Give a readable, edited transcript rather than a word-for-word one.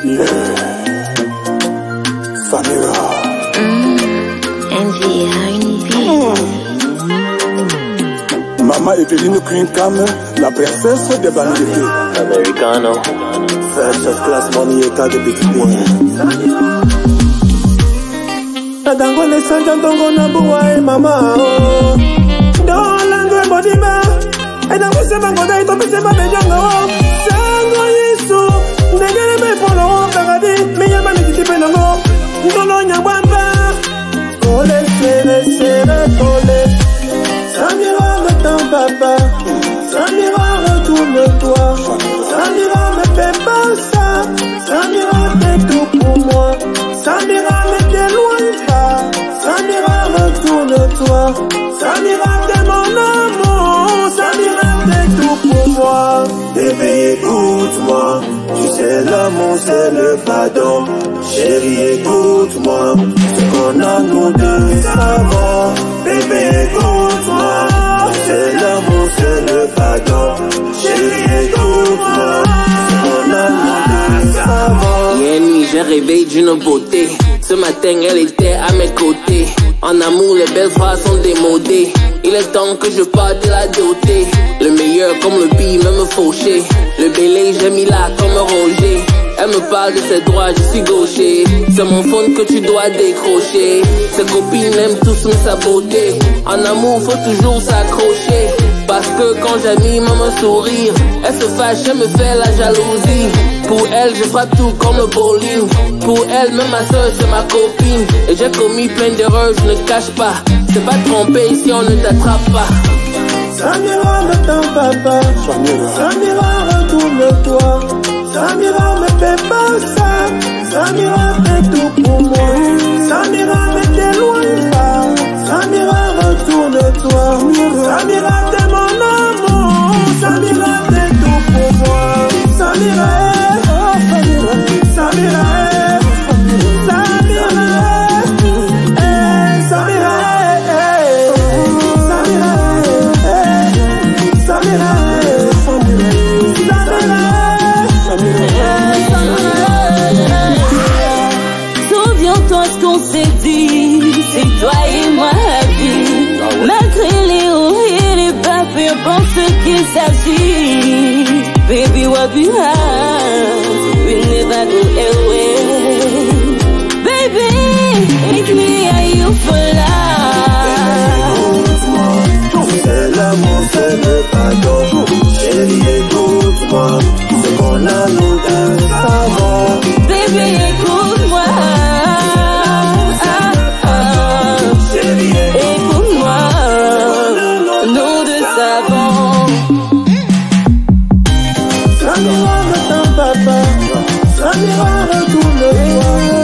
Samira. Envy, R&B. Maman Evelyne Queen Cam, la princesse des banlieues. Americano. First class money état de petit point. Adango le sanja dongo na buwa mama. Dans l'angle bodima. Adango se bangoda ito pese ba bejonga. Sango yesu. Ndegele me polo kagadi. Miya mami titipe nango. Ndolo nyabamba. Kole sere sere kole. Samira me ton papa. Samira retourne-toi. Samira me fait pas ça. Samira fait tout pour moi. Samira me t'éloigne pas. Samira retourne-toi. Samira t'es mon amour. Samira fait tout pour moi. Bébé écoute-moi. Tu sais l'amour c'est le pardon. Chérie écoute-moi. Ce qu'on a nous deux ça va. Bébé écoute-moi. Tu sais l'amour c'est le pardon. Chérie écoute-moi. Ce qu'on a nous deux ça va. Hier nuit, j'ai rêvé d'une beauté. Ce matin, elle était à mes côtés. En amour, les belles phrases sont démodées. Il est temps que je parte la doter. Le meilleur comme le pire, même fauché. Le bélé, j'ai mis là comme Roger. Elle me parle de ses droits, je suis gaucher. C'est mon phone que tu dois décrocher. Ses copines aiment tous me saboter. En amour, faut toujours s'accrocher. Parce que quand j'anime mon sourire, elle se fâche, elle me fait la jalousie. Pour elle, je frappe tout comme le bowling. Pour elle, même ma soeur, c'est ma copine. Et j'ai commis plein d'erreurs, je ne cache pas. C'est pas trompé si on ne t'attrape pas. Samira me ton papa. Samira retourne-toi. Samira me fait pas ça. Samira fait tout pour moi. Samira me t'éloigne pas. Samira retourne-toi. Samira t'es mon amour. Samira fait tout pour moi. Samira, oh Samira, Samira, Samira, Samira, Samira, Souviens-toi ce qu'on s'est dit, c'est toi et moi la vie. Malgré les hauts et les bas, peu importe ce qu'il s'agit. Baby, what we have, we never go away. Baby, make me and you for life. C'est l'amour, c'est le pardon. Chérie, écoute-moi. Ce qu'on a nous deux, ça va. Baby, écoute-moi. Chérie, écoute-moi. Nous deux savons. Samira me ton papa. Samira retourne-toi.